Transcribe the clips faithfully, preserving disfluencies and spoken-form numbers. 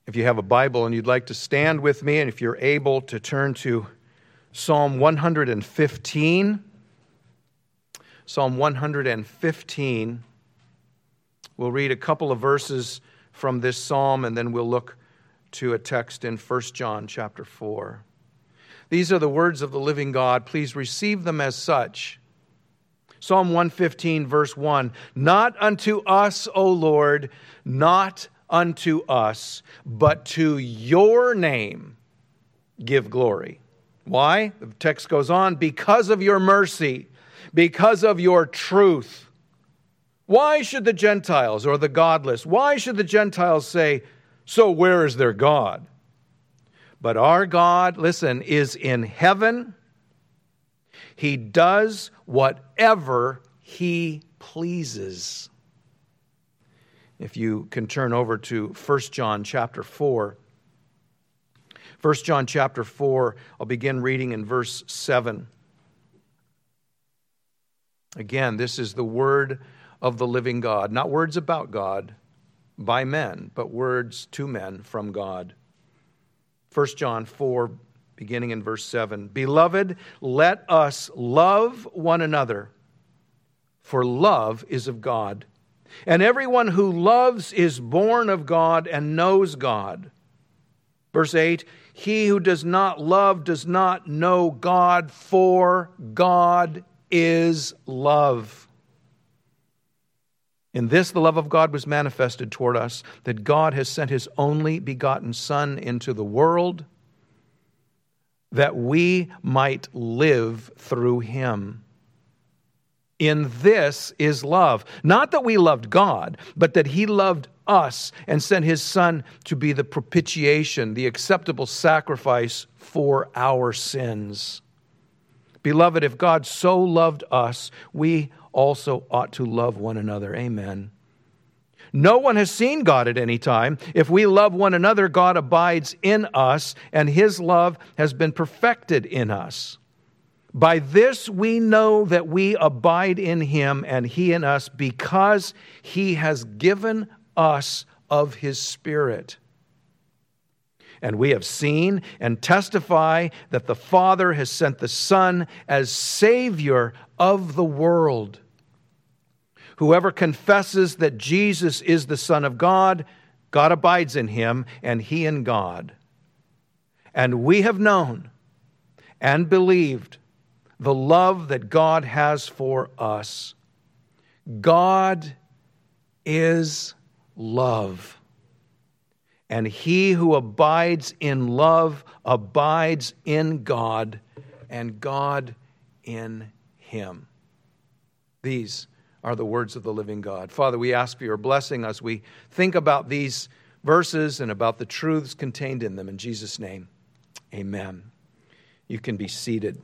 If you have a Bible and you'd like to stand with me, and if you're able to turn to Psalm one hundred fifteen. Psalm one hundred fifteen. We'll read a couple of verses from this psalm, and then we'll look to a text in First John chapter four. These are the words of the living God. Please receive them as such. Psalm one fifteen, verse one. Not unto us, O Lord, not unto us, but to your name give glory. Why? The text goes on, because of your mercy, because of your truth. Why should the Gentiles or the godless, why should the Gentiles say, so where is their God? But our God, listen, is in heaven. He does whatever He pleases. If you can turn over to First John chapter four. First John chapter four, I'll begin reading in verse seven. Again, this is the word of the living God. Not words about God by men, but words to men from God. First John four, beginning in verse seven. Beloved, let us love one another, for love is of God. And everyone who loves is born of God and knows God. Verse eight, he who does not love does not know God, for God is love. In this the love of God was manifested toward us, that God has sent His only begotten Son into the world, that we might live through Him. In this is love. Not that we loved God, but that He loved us and sent His Son to be the propitiation, the acceptable sacrifice for our sins. Beloved, if God so loved us, we also ought to love one another. Amen. No one has seen God at any time. If we love one another, God abides in us, and His love has been perfected in us. By this we know that we abide in Him and He in us, because He has given us of His Spirit. And we have seen and testify that the Father has sent the Son as Savior of the world. Whoever confesses that Jesus is the Son of God, God abides in Him and He in God. And we have known and believed the love that God has for us. God is love. And he who abides in love abides in God, and God in him. These are the words of the living God. Father, we ask for your blessing as we think about these verses and about the truths contained in them. In Jesus' name, amen. You can be seated.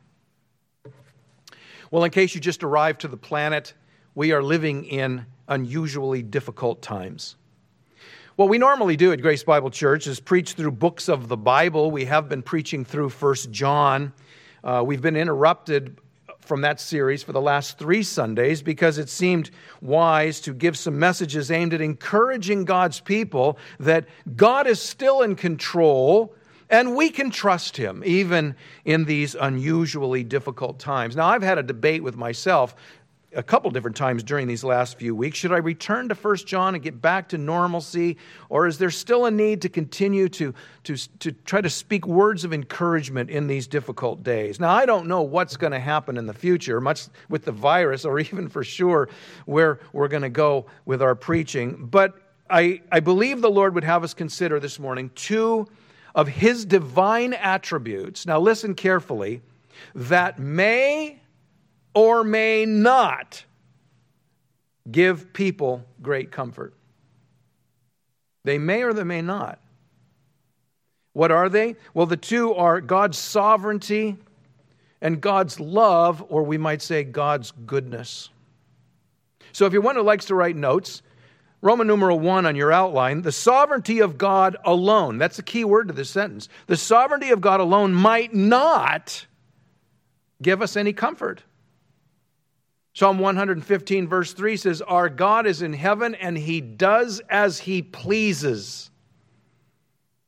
Well, in case you just arrived to the planet, we are living in unusually difficult times. What we normally do at Grace Bible Church is preach through books of the Bible. We have been preaching through First John. Uh, we've been interrupted from that series for the last three Sundays because it seemed wise to give some messages aimed at encouraging God's people that God is still in control and we can trust Him even in these unusually difficult times. Now, I've had a debate with myself a couple different times during these last few weeks. Should I return to First John and get back to normalcy? Or is there still a need to continue to, to, to try to speak words of encouragement in these difficult days? Now, I don't know what's going to happen in the future, much with the virus, or even for sure where we're going to go with our preaching. But I, I believe the Lord would have us consider this morning two of His divine attributes. Now, listen carefully. That may or may not give people great comfort. They may or they may not. What are they? Well, the two are God's sovereignty and God's love, or we might say God's goodness. So if you're one who likes to write notes, Roman numeral one on your outline, the sovereignty of God alone, that's the key word to this sentence. The sovereignty of God alone might not give us any comfort. Psalm one fifteen verse three says, our God is in heaven and He does as He pleases.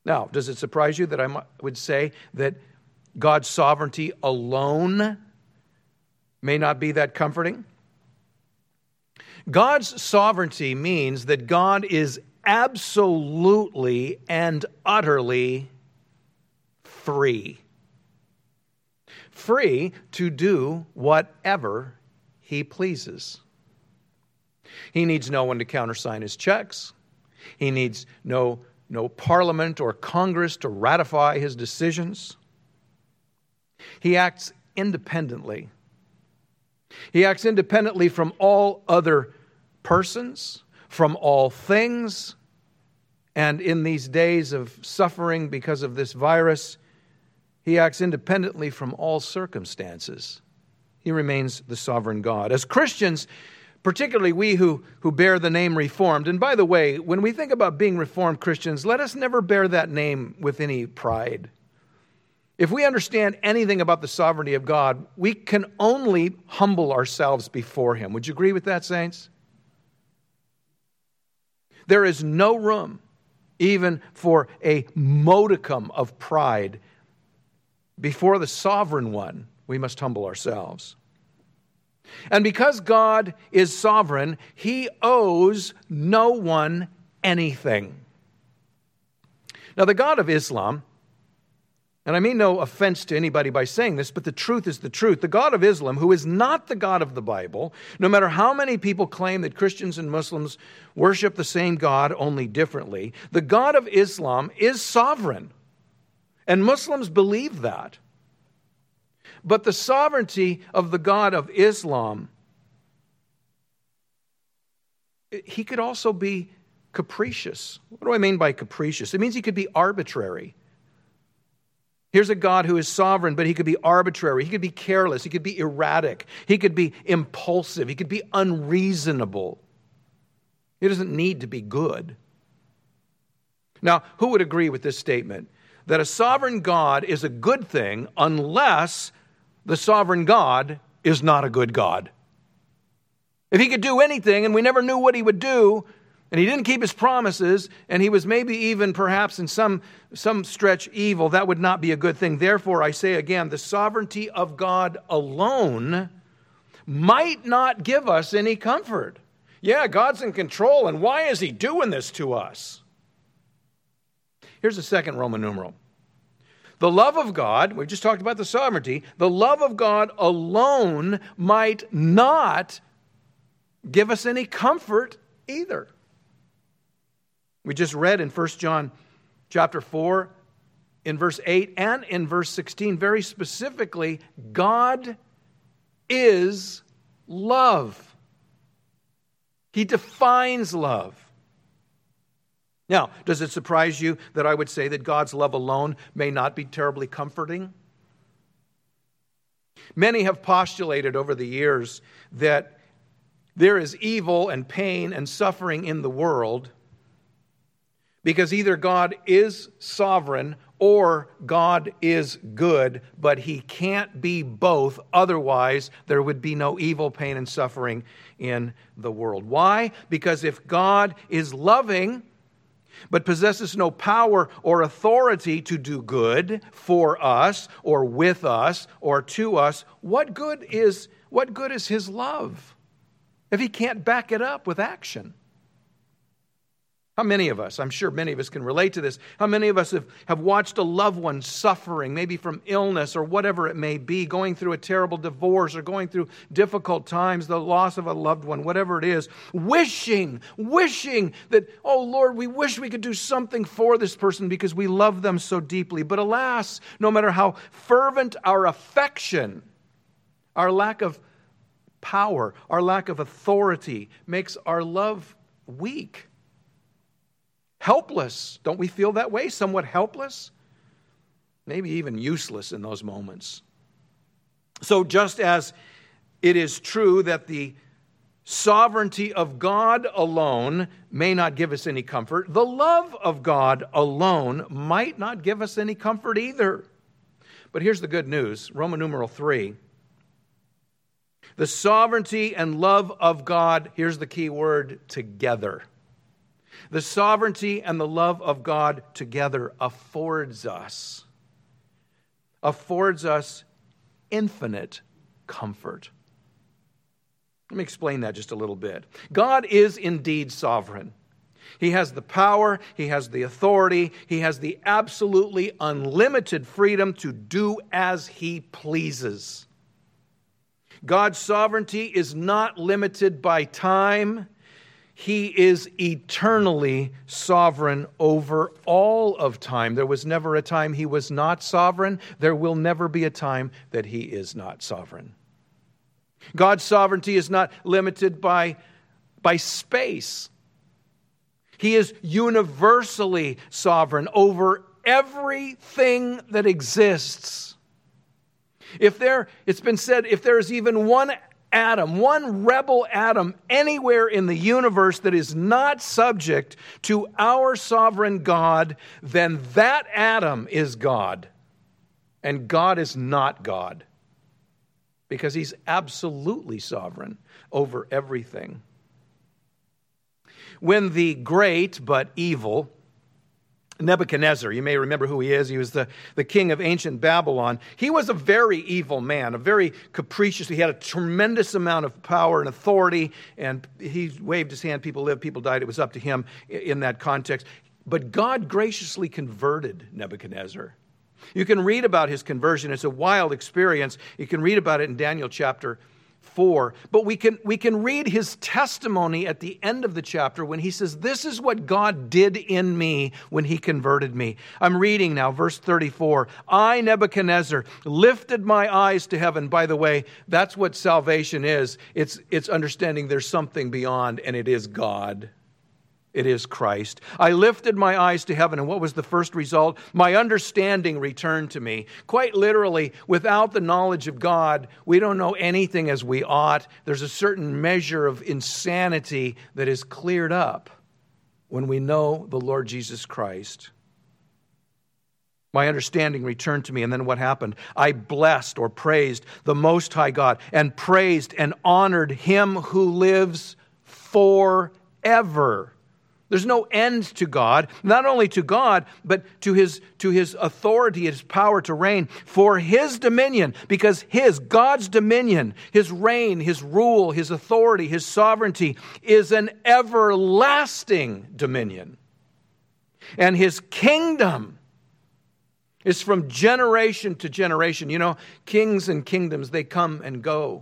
Now, does it surprise you that I would say that God's sovereignty alone may not be that comforting? God's sovereignty means that God is absolutely and utterly free. Free to do whatever he pleases. He needs no one to countersign his checks. He needs no, no parliament or Congress to ratify his decisions. He acts independently. He acts independently from all other persons, from all things. And in these days of suffering because of this virus, he acts independently from all circumstances. He remains the sovereign God. As Christians, particularly we who, who bear the name Reformed, and by the way, when we think about being Reformed Christians, let us never bear that name with any pride. If we understand anything about the sovereignty of God, we can only humble ourselves before him. Would you agree with that, saints? There is no room even for a modicum of pride. Before the sovereign one, we must humble ourselves. And because God is sovereign, he owes no one anything. Now, the God of Islam, and I mean no offense to anybody by saying this, but the truth is the truth. The God of Islam, who is not the God of the Bible, no matter how many people claim that Christians and Muslims worship the same God, only differently, the God of Islam is sovereign. And Muslims believe that. But the sovereignty of the God of Islam, he could also be capricious. What do I mean by capricious? It means he could be arbitrary. Here's a God who is sovereign, but he could be arbitrary. He could be careless. He could be erratic. He could be impulsive. He could be unreasonable. He doesn't need to be good. Now, who would agree with this statement? That a sovereign God is a good thing unless the sovereign God is not a good God. If he could do anything and we never knew what he would do, and he didn't keep his promises, and he was maybe even perhaps in some, some stretch evil, that would not be a good thing. Therefore, I say again, the sovereignty of God alone might not give us any comfort. Yeah, God's in control, and why is he doing this to us? Here's the second Roman numeral. The love of God, we just talked about the sovereignty, the love of God alone might not give us any comfort either. We just read in First John chapter four, in verse eight and in verse sixteen, very specifically, God is love. He defines love. Now, does it surprise you that I would say that God's love alone may not be terribly comforting? Many have postulated over the years that there is evil and pain and suffering in the world because either God is sovereign or God is good, but he can't be both. Otherwise, there would be no evil, pain, and suffering in the world. Why? Because if God is loving, but possesses no power or authority to do good for us or with us or to us, what good is, what good is his love if he can't back it up with action? How many of us, I'm sure many of us can relate to this, how many of us have, have watched a loved one suffering, maybe from illness or whatever it may be, going through a terrible divorce or going through difficult times, the loss of a loved one, whatever it is, wishing, wishing that, oh Lord, we wish we could do something for this person because we love them so deeply. But alas, no matter how fervent our affection, our lack of power, our lack of authority makes our love weak. Helpless. Don't we feel that way? Somewhat helpless? Maybe even useless in those moments. So just as it is true that the sovereignty of God alone may not give us any comfort, the love of God alone might not give us any comfort either. But here's the good news. Roman numeral three. The sovereignty and love of God, here's the key word, together. The sovereignty and the love of God together affords us, affords us infinite comfort. Let me explain that just a little bit. God is indeed sovereign. He has the power, He has the authority, He has the absolutely unlimited freedom to do as He pleases. God's sovereignty is not limited by time. He is eternally sovereign over all of time. There was never a time He was not sovereign. There will never be a time that He is not sovereign. God's sovereignty is not limited by, by space. He is universally sovereign over everything that exists. If there, it's been said, if there is even one atom, one rebel atom anywhere in the universe that is not subject to our sovereign God, then that atom is God. And God is not God, because He's absolutely sovereign over everything. When the great but evil Nebuchadnezzar, you may remember who he is. He was the, the king of ancient Babylon. He was a very evil man, a very capricious. He had a tremendous amount of power and authority, and he waved his hand. People lived, people died. It was up to him in that context. But God graciously converted Nebuchadnezzar. You can read about his conversion. It's a wild experience. You can read about it in Daniel chapter four. But we can, we can read his testimony at the end of the chapter when he says, this is what God did in me when He converted me. I'm reading now, verse thirty-four. I, Nebuchadnezzar, lifted my eyes to heaven. By the way, that's what salvation is. It's, it's understanding there's something beyond, and it is God. It is Christ. I lifted my eyes to heaven, and what was the first result? My understanding returned to me. Quite literally, without the knowledge of God, we don't know anything as we ought. There's a certain measure of insanity that is cleared up when we know the Lord Jesus Christ. My understanding returned to me, and then what happened? I blessed or praised the Most High God, and praised and honored Him who lives forever. There's no end to God, not only to God, but to His, to His authority, His power to reign, for His dominion, because His, God's dominion, His reign, His rule, His authority, His sovereignty is an everlasting dominion. And His kingdom is from generation to generation. You know, kings and kingdoms, they come and go.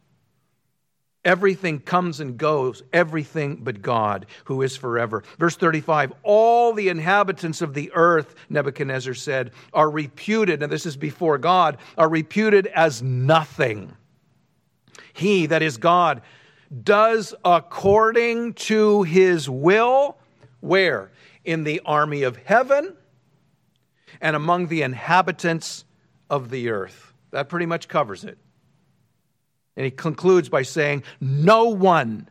Everything comes and goes, everything but God, who is forever. Verse thirty-five, all the inhabitants of the earth, Nebuchadnezzar said, are reputed, and this is before God, are reputed as nothing. He, that is God, does according to His will, where? In the army of heaven and among the inhabitants of the earth. That pretty much covers it. And he concludes by saying, no one,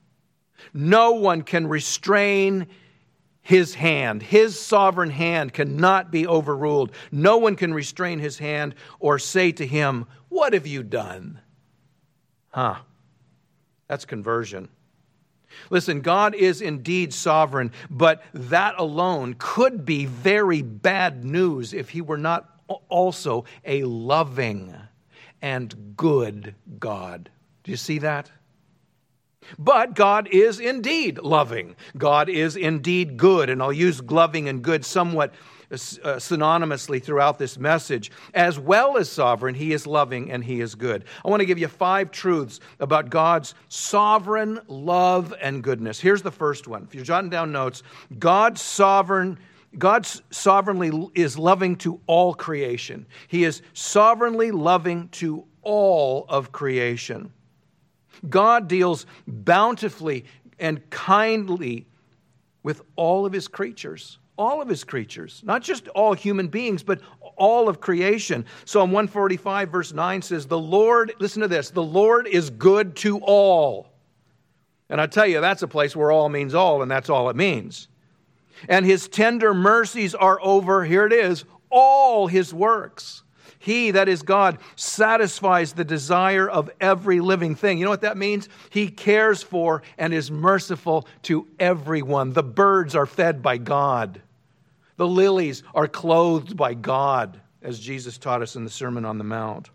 no one can restrain His hand. His sovereign hand cannot be overruled. No one can restrain His hand or say to Him, what have you done? Huh. That's conversion. Listen, God is indeed sovereign, but that alone could be very bad news if He were not also a loving and good God. Do you see that? But God is indeed loving. God is indeed good. And I'll use loving and good somewhat uh, synonymously throughout this message. As well as sovereign, He is loving and He is good. I want to give you five truths about God's sovereign love and goodness. Here's the first one. If you're jotting down notes, God's sovereign God sovereignly is loving to all creation. He is sovereignly loving to all of creation. God deals bountifully and kindly with all of His creatures. All of His creatures. Not just all human beings, but all of creation. Psalm one forty-five verse nine says, the Lord, listen to this, the Lord is good to all. And I tell you, that's a place where all means all, and that's all it means. And His tender mercies are over, here it is, all His works. He, that is God, satisfies the desire of every living thing. You know what that means? He cares for and is merciful to everyone. The birds are fed by God. The lilies are clothed by God, as Jesus taught us in the Sermon on the Mount.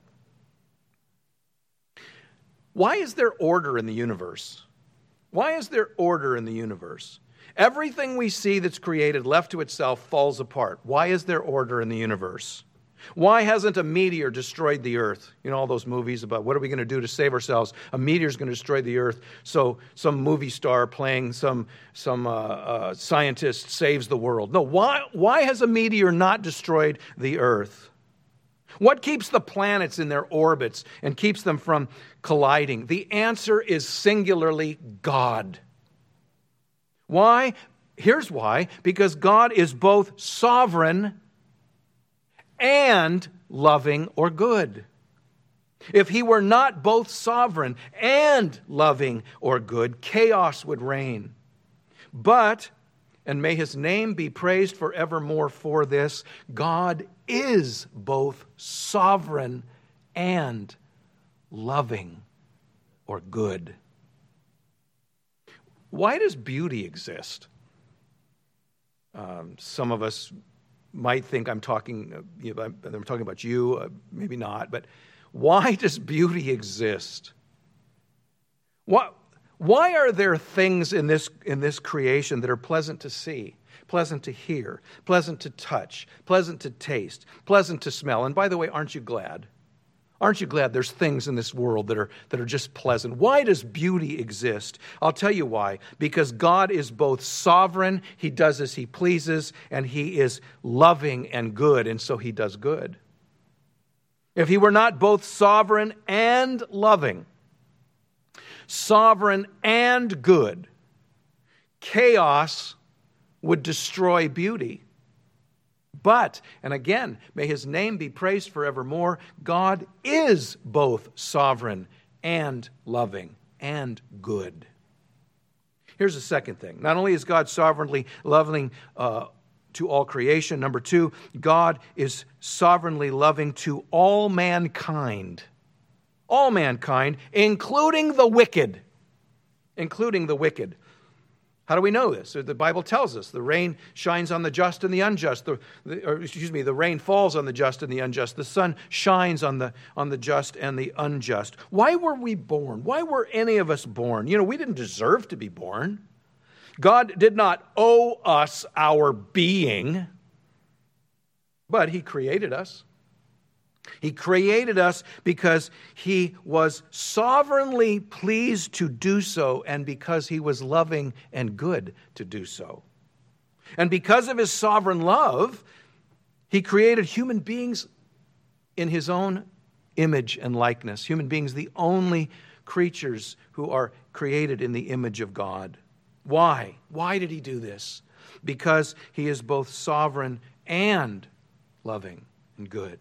Why is there order in the universe? Why is there order in the universe? Everything we see that's created, left to itself, falls apart. Why is there order in the universe? Why hasn't a meteor destroyed the earth? You know, all those movies about what are we going to do to save ourselves? A meteor's going to destroy the earth, so some movie star playing some, some uh, uh, scientist saves the world. No, why, why has a meteor not destroyed the earth? What keeps the planets in their orbits and keeps them from colliding? The answer is singularly God. Why? Here's why. Because God is both sovereign and loving or good. If he were not both sovereign and loving or good, chaos would reign. But, and may his name be praised forevermore for this, God is both sovereign and loving or good. Why does beauty exist? Um, some of us might think I'm talking, uh, you know, I'm talking about you, uh, maybe not, but why does beauty exist? Why, why are there things in this, in this creation that are pleasant to see, pleasant to hear, pleasant to touch, pleasant to taste, pleasant to smell? And by the way, aren't you glad? Aren't you glad there's things in this world that are, that are just pleasant? Why does beauty exist? I'll tell you why. Because God is both sovereign, he does as he pleases, and he is loving and good, and so he does good. If he were not both sovereign and loving, sovereign and good, chaos would destroy beauty. But, and again, may his name be praised forevermore, God is both sovereign and loving and good. Here's the second thing. Not only is God sovereignly loving uh, to all creation, number two, God is sovereignly loving to all mankind. All mankind, including the wicked. Including the wicked. How do we know this? The Bible tells us the rain shines on the just and the unjust. The, the, or excuse me, the rain falls on the just and the unjust. The sun shines on the, on the just and the unjust. Why were we born? Why were any of us born? You know, we didn't deserve to be born. God did not owe us our being, but he created us. He created us because he was sovereignly pleased to do so and because he was loving and good to do so. And because of his sovereign love, he created human beings in his own image and likeness. Human beings, the only creatures who are created in the image of God. Why? Why did he do this? Because he is both sovereign and loving and good.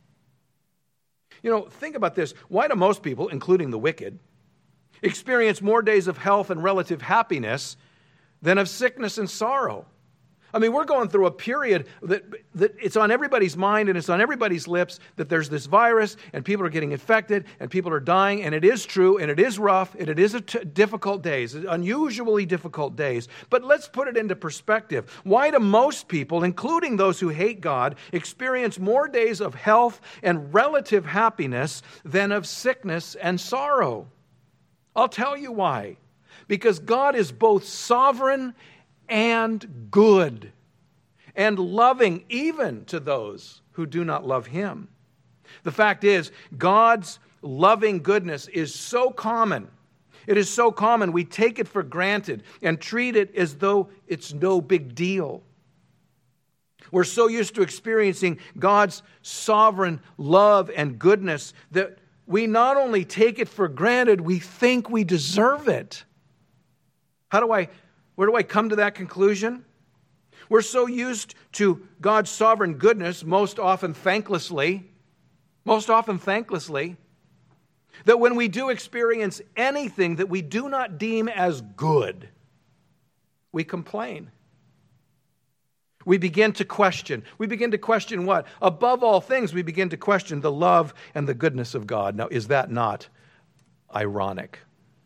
You know, think about this. Why do most people, including the wicked, experience more days of health and relative happiness than of sickness and sorrow? I mean, we're going through a period that, that it's on everybody's mind and it's on everybody's lips that there's this virus and people are getting infected and people are dying, and it is true and it is rough and it is a t- difficult days, unusually difficult days. But let's put it into perspective. Why do most people, including those who hate God, experience more days of health and relative happiness than of sickness and sorrow? I'll tell you why. Because God is both sovereign and good, and loving even to those who do not love him. The fact is, God's loving goodness is so common. It is so common, we take it for granted and treat it as though it's no big deal. We're so used to experiencing God's sovereign love and goodness that we not only take it for granted, we think we deserve it. How do I Where do I come to that conclusion? We're so used to God's sovereign goodness, most often thanklessly, most often thanklessly, that when we do experience anything that we do not deem as good, we complain. We begin to question. We begin to question what? Above all things, we begin to question the love and the goodness of God. Now, is that not ironic?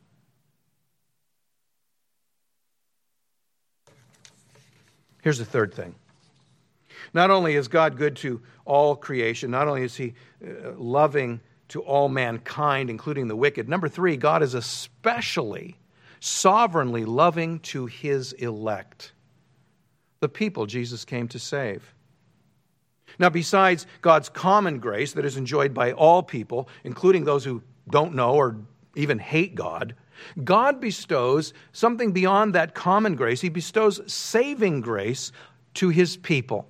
Here's the third thing. Not only is God good to all creation, not only is He uh, loving to all mankind, including the wicked. Number three, God is especially sovereignly loving to His elect, the people Jesus came to save. Now, besides God's common grace that is enjoyed by all people, including those who don't know or even hate God, God bestows something beyond that common grace. He bestows saving grace to His people.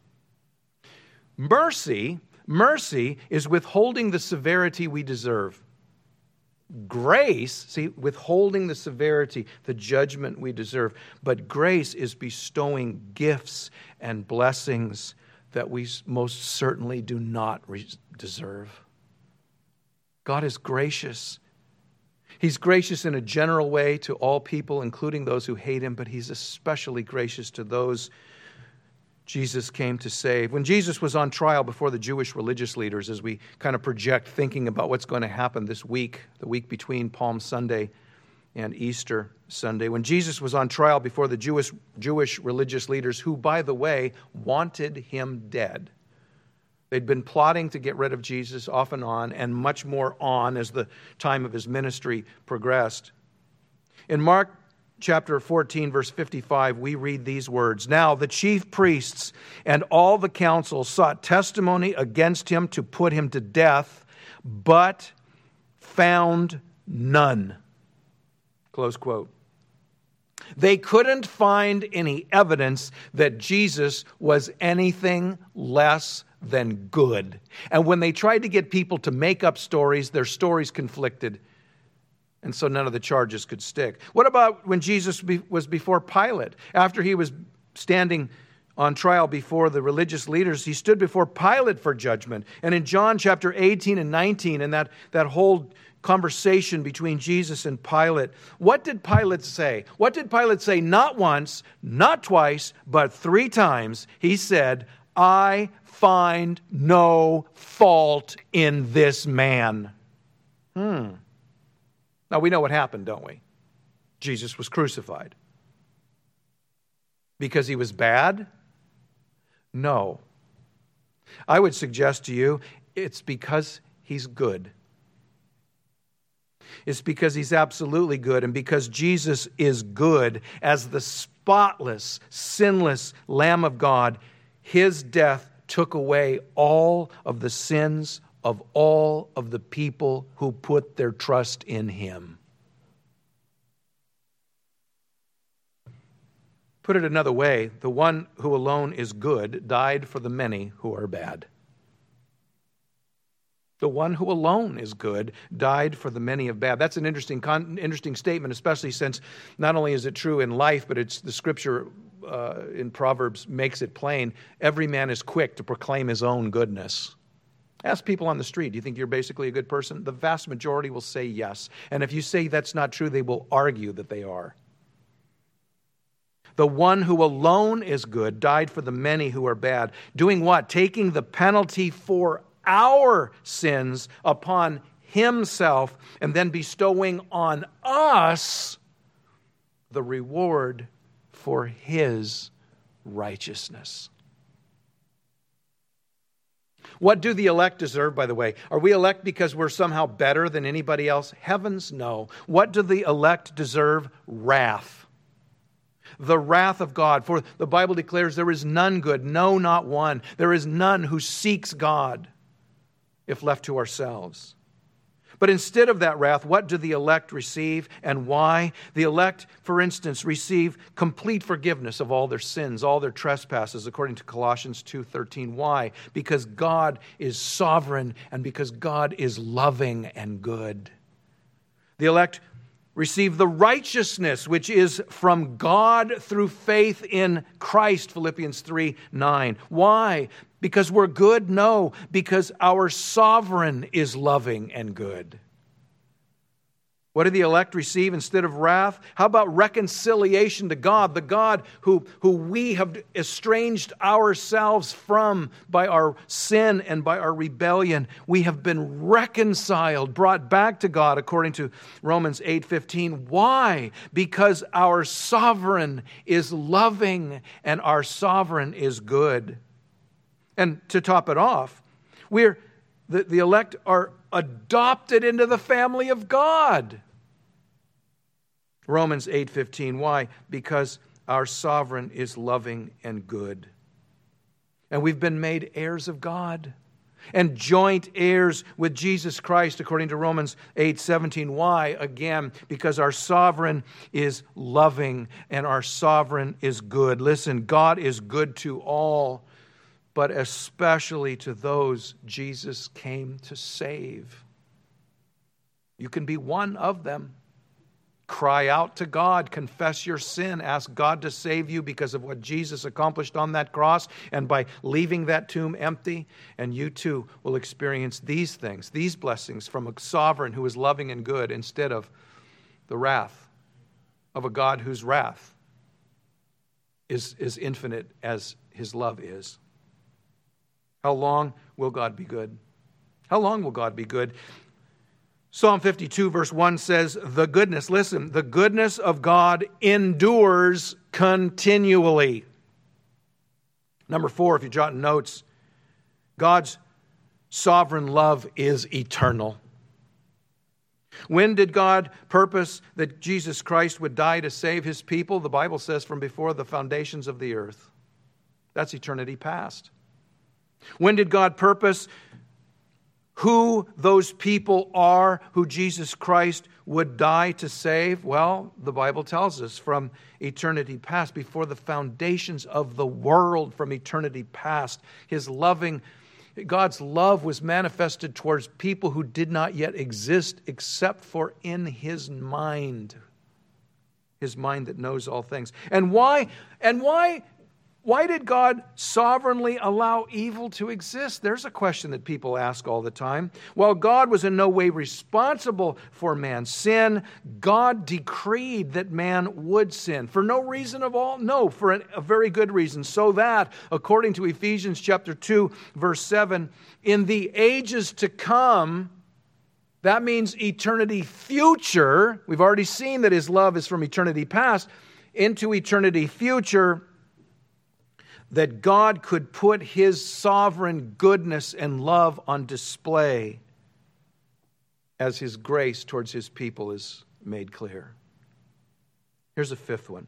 Mercy, mercy is withholding the severity we deserve. Grace, see, withholding the severity, the judgment we deserve. But grace is bestowing gifts and blessings that we most certainly do not deserve. God is gracious. He's gracious in a general way to all people, including those who hate Him, but He's especially gracious to those Jesus came to save. When Jesus was on trial before the Jewish religious leaders, as we kind of project thinking about what's going to happen this week, the week between Palm Sunday and Easter Sunday, when Jesus was on trial before the Jewish, Jewish religious leaders, who, by the way, wanted Him dead. They'd been plotting to get rid of Jesus off and on, and much more on as the time of His ministry progressed. In Mark chapter fourteen, verse fifty-five, we read these words. Now the chief priests and all the council sought testimony against Him to put Him to death, but found none. Close quote. They couldn't find any evidence that Jesus was anything less than good. And when they tried to get people to make up stories, their stories conflicted. And so none of the charges could stick. What about when Jesus was before Pilate? After He was standing on trial before the religious leaders, He stood before Pilate for judgment. And in John chapter eighteen and nineteen, in that, that whole conversation between Jesus and Pilate, what did Pilate say? What did Pilate say? Not once, not twice, but three times. He said, I find no fault in this man. Hmm. Now, we know what happened, don't we? Jesus was crucified. Because He was bad? No. I would suggest to you, it's because He's good. It's because He's absolutely good, and because Jesus is good, as the spotless, sinless Lamb of God, His death took away all of the sins of all of the people who put their trust in Him. Put it another way, the one who alone is good died for the many who are bad. The one who alone is good died for the many of bad. That's an interesting, interesting statement, especially since not only is it true in life, but it's the Scripture uh, in Proverbs makes it plain. Every man is quick to proclaim his own goodness. Ask people on the street, do you think you're basically a good person? The vast majority will say yes. And if you say that's not true, they will argue that they are. The one who alone is good died for the many who are bad. Doing what? Taking the penalty for our sins upon Himself and then bestowing on us the reward for His righteousness. What do the elect deserve, by the way? Are we elect because we're somehow better than anybody else? Heavens, no. What do the elect deserve? Wrath. The wrath of God. For the Bible declares there is none good, no, not one. There is none who seeks God if left to ourselves. But instead of that wrath, what do the elect receive and why? The elect, for instance, receive complete forgiveness of all their sins, all their trespasses, according to Colossians two thirteen. Why? Because God is sovereign and because God is loving and good. The elect receive the righteousness which is from God through faith in Christ, Philippians three nine. Why? Because we're good? No, because our sovereign is loving and good. What do the elect receive instead of wrath? How about reconciliation to God, the God who, who we have estranged ourselves from by our sin and by our rebellion? We have been reconciled, brought back to God, according to Romans eight fifteen. Why? Because our sovereign is loving and our sovereign is good. And to top it off, we're the, the elect are adopted into the family of God. Romans eight fifteen. Why? Because our sovereign is loving and good. And we've been made heirs of God and joint heirs with Jesus Christ, according to Romans eight seventeen. Why? Again, because our sovereign is loving and our sovereign is good. Listen, God is good to all, but especially to those Jesus came to save. You can be one of them. Cry out to God, confess your sin, ask God to save you because of what Jesus accomplished on that cross and by leaving that tomb empty, and you too will experience these things, these blessings from a sovereign who is loving and good instead of the wrath of a God whose wrath is as infinite as his love is. How long will God be good? How long will God be good? Psalm fifty-two verse one says, the goodness, listen, the goodness of God endures continually. Number four, if you're jotting notes, God's sovereign love is eternal. When did God purpose that Jesus Christ would die to save his people? The Bible says from before the foundations of the earth. That's eternity past. When did God purpose who those people are who Jesus Christ would die to save? Well, the Bible tells us from eternity past, before the foundations of the world, from eternity past. His loving, God's love was manifested towards people who did not yet exist except for in his mind. His mind that knows all things. And why? And why? Why did God sovereignly allow evil to exist? There's a question that people ask all the time. While God was in no way responsible for man's sin, God decreed that man would sin. For no reason of all? No, for a very good reason. So that, according to Ephesians chapter two, verse seven, in the ages to come, that means eternity future. We've already seen that his love is from eternity past into eternity future, that God could put his sovereign goodness and love on display as his grace towards his people is made clear. Here's a fifth one.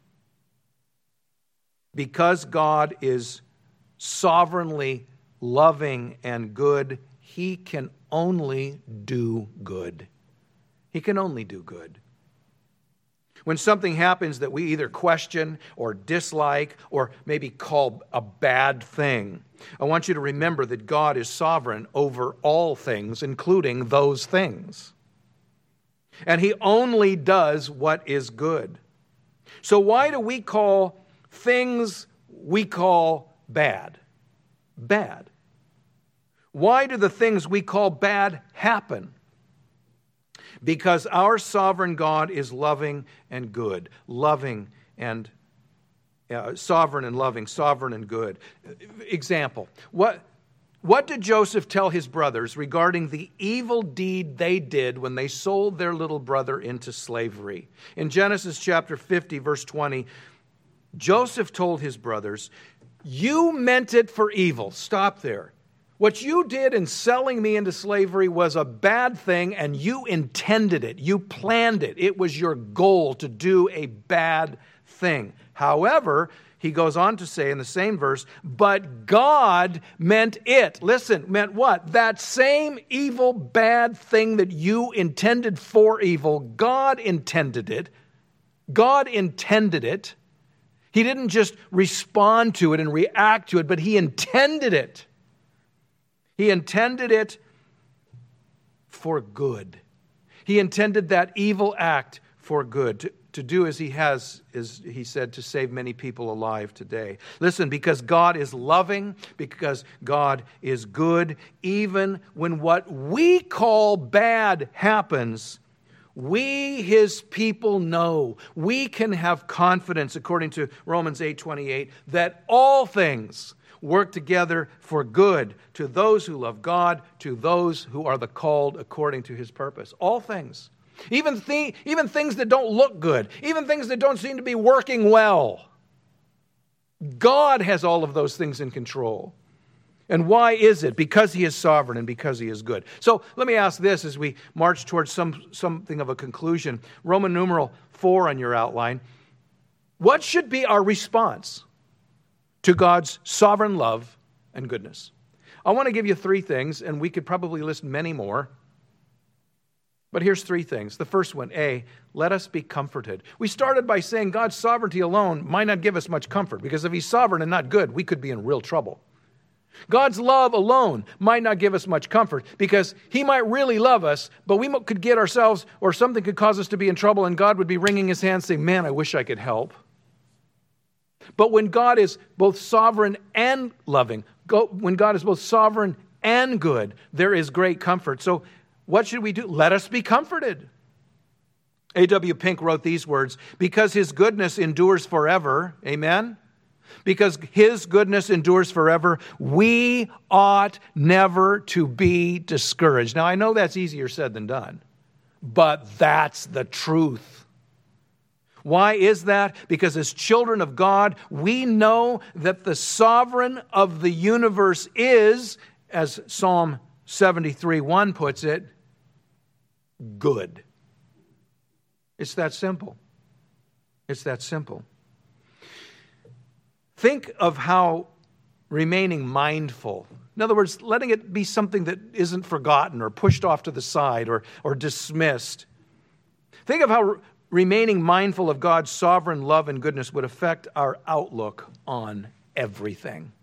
Because God is sovereignly loving and good, he can only do good. He can only do good. When something happens that we either question or dislike or maybe call a bad thing, I want you to remember that God is sovereign over all things, including those things. And he only does what is good. So why do we call things we call bad bad? Why do the things we call bad happen? Because our sovereign God is loving and good. Loving and uh, sovereign and loving, sovereign and good. Example. What, what did Joseph tell his brothers regarding the evil deed they did when they sold their little brother into slavery? In Genesis chapter fifty, verse twenty, Joseph told his brothers, "You meant it for evil." Stop there. What you did in selling me into slavery was a bad thing, and you intended it. You planned it. It was your goal to do a bad thing. However, he goes on to say in the same verse, but God meant it. Listen, meant what? That same evil, bad thing that you intended for evil, God intended it. God intended it. He didn't just respond to it and react to it, but he intended it. He intended it for good. He intended that evil act for good, to, to do as he has, as he said, to save many people alive today. Listen, because God is loving, because God is good, even when what we call bad happens, we, his people, know, we can have confidence, according to Romans eight twenty-eight, that all things work together for good to those who love God, to those who are the called according to his purpose. All things. Even, th- even things that don't look good. Even things that don't seem to be working well. God has all of those things in control. And why is it? Because he is sovereign and because he is good. So let me ask this as we march towards some something of a conclusion. Roman numeral four on your outline. What should be our response to God's sovereign love and goodness? I want to give you three things, and we could probably list many more. But here's three things. The first one, A, let us be comforted. We started by saying God's sovereignty alone might not give us much comfort, because if he's sovereign and not good, we could be in real trouble. God's love alone might not give us much comfort, because he might really love us, but we could get ourselves, or something could cause us to be in trouble, and God would be wringing his hands saying, man, I wish I could help. But when God is both sovereign and loving, when God is both sovereign and good, there is great comfort. So what should we do? Let us be comforted. A W Pink wrote these words, because his goodness endures forever, amen? Because his goodness endures forever, we ought never to be discouraged. Now, I know that's easier said than done, but that's the truth. Why is that? Because as children of God, we know that the sovereign of the universe is, as Psalm seventy-three one puts it, good. It's that simple. It's that simple. Think of how remaining mindful, in other words, letting it be something that isn't forgotten or pushed off to the side or, or dismissed. Think of how remaining mindful of God's sovereign love and goodness would affect our outlook on everything.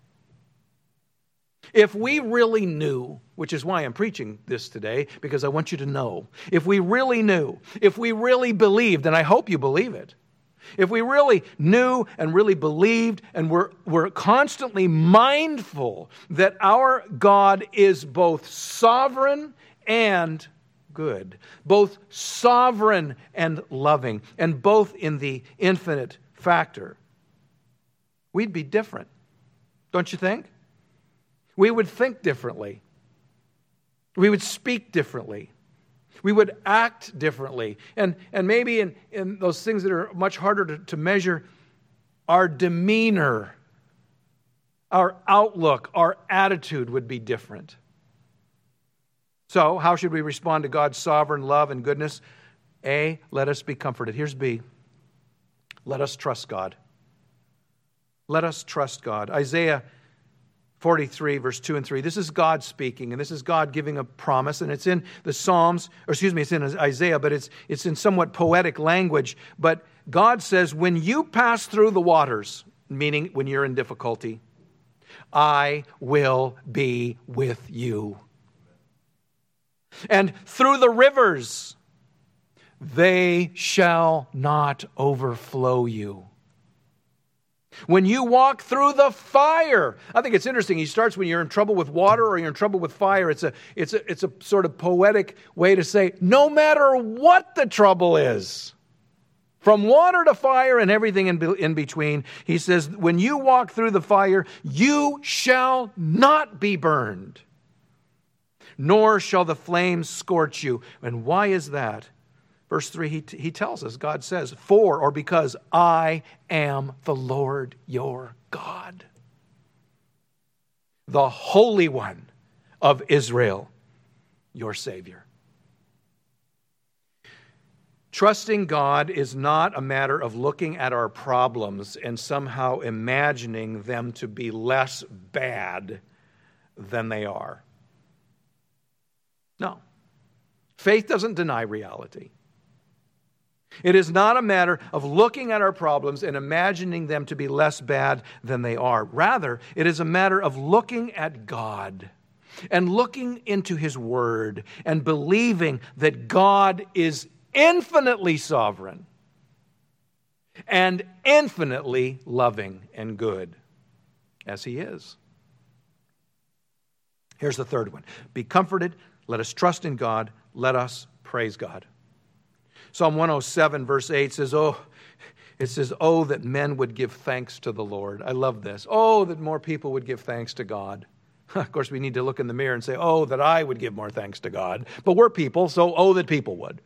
If we really knew, which is why I'm preaching this today, because I want you to know, if we really knew, if we really believed, and I hope you believe it, if we really knew and really believed and were, were constantly mindful that our God is both sovereign and good, both sovereign and loving, and both in the infinite factor, we'd be different. Don't you think? We would think differently. We would speak differently. We would act differently. And, and maybe in, in those things that are much harder to, to measure, our demeanor, our outlook, our attitude would be different. So, how should we respond to God's sovereign love and goodness? A, let us be comforted. Here's B. Let us trust God. Let us trust God. Isaiah forty-three, verse two and three. This is God speaking, and this is God giving a promise, and it's in the Psalms, or excuse me, it's in Isaiah, but it's it's in somewhat poetic language. But God says, when you pass through the waters, meaning when you're in difficulty, I will be with you. And through the rivers, they shall not overflow you. When you walk through the fire, I think it's interesting. He starts when you're in trouble with water or you're in trouble with fire. It's a, it's a, it's a sort of poetic way to say, no matter what the trouble is, from water to fire and everything in, be, in between, he says, when you walk through the fire, you shall not be burned, nor shall the flames scorch you. And why is that? Verse three, he, he tells us, God says, for or because I am the Lord your God, the Holy One of Israel, your Savior. Trusting God is not a matter of looking at our problems and somehow imagining them to be less bad than they are. No. Faith doesn't deny reality. It is not a matter of looking at our problems and imagining them to be less bad than they are. Rather, it is a matter of looking at God and looking into His Word and believing that God is infinitely sovereign and infinitely loving and good, as He is. Here's the third one. Be comforted. Let us trust in God. Let us praise God. Psalm one oh seven, verse eight says, Oh, it says, oh, that men would give thanks to the Lord. I love this. Oh, that more people would give thanks to God. Of course, we need to look in the mirror and say, oh, that I would give more thanks to God. But we're people, so oh, that people would.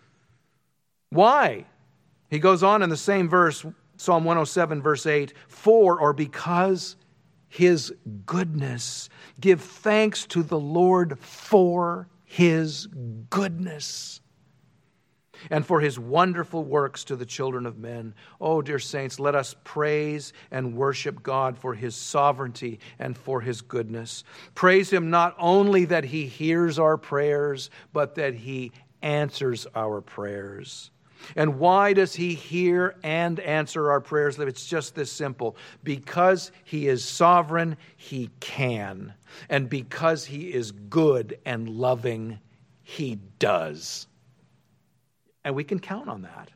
Why? He goes on in the same verse, Psalm one oh seven, verse eight, for or because His goodness. Give thanks to the Lord for His goodness and for His wonderful works to the children of men. Oh, dear saints, let us praise and worship God for His sovereignty and for His goodness. Praise Him not only that He hears our prayers, but that He answers our prayers. And why does He hear and answer our prayers? It's just this simple. Because He is sovereign, He can. And because He is good and loving, He does. And we can count on that.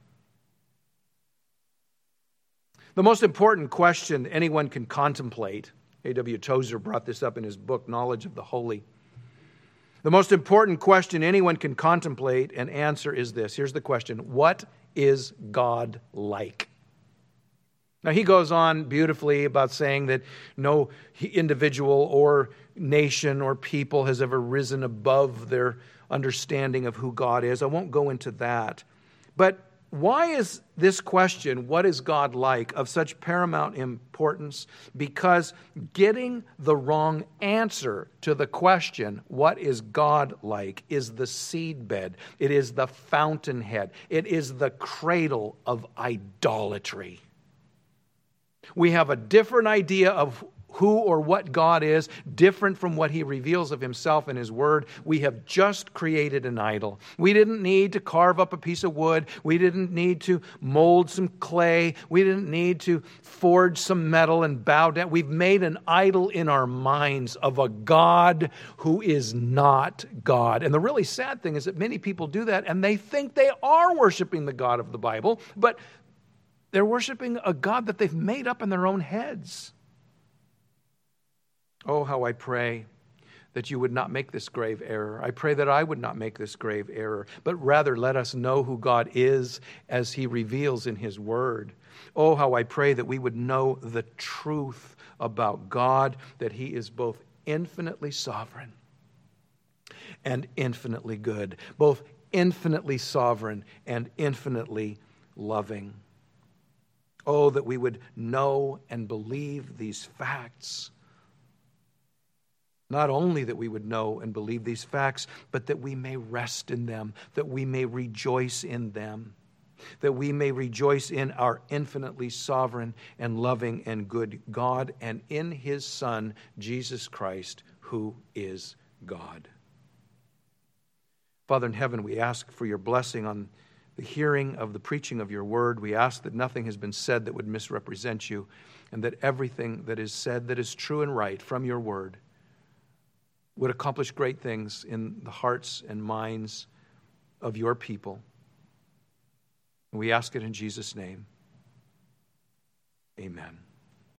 The most important question anyone can contemplate, A W Tozer brought this up in his book, Knowledge of the Holy. The most important question anyone can contemplate and answer is this. Here's the question. What is God like? Now, he goes on beautifully about saying that no individual or nation or people has ever risen above their understanding of who God is. I won't go into that. But why is this question, what is God like, of such paramount importance? Because getting the wrong answer to the question, what is God like, is the seedbed. It is the fountainhead. It is the cradle of idolatry. We have a different idea of who or what God is, different from what He reveals of Himself in His Word. We have just created an idol. We didn't need to carve up a piece of wood. We didn't need to mold some clay. We didn't need to forge some metal and bow down. We've made an idol in our minds of a God who is not God. And the really sad thing is that many people do that, and they think they are worshiping the God of the Bible, but they're worshiping a God that they've made up in their own heads. Oh, how I pray that you would not make this grave error. I pray that I would not make this grave error, but rather let us know who God is as He reveals in His Word. Oh, how I pray that we would know the truth about God, that He is both infinitely sovereign and infinitely good, both infinitely sovereign and infinitely loving. Oh, that we would know and believe these facts. Not only that we would know and believe these facts, but that we may rest in them, that we may rejoice in them, that we may rejoice in our infinitely sovereign and loving and good God and in His Son, Jesus Christ, who is God. Father in heaven, we ask for your blessing on the hearing of the preaching of your word. We ask that nothing has been said that would misrepresent you, and that everything that is said that is true and right from your word would accomplish great things in the hearts and minds of your people. And we ask it in Jesus' name. Amen.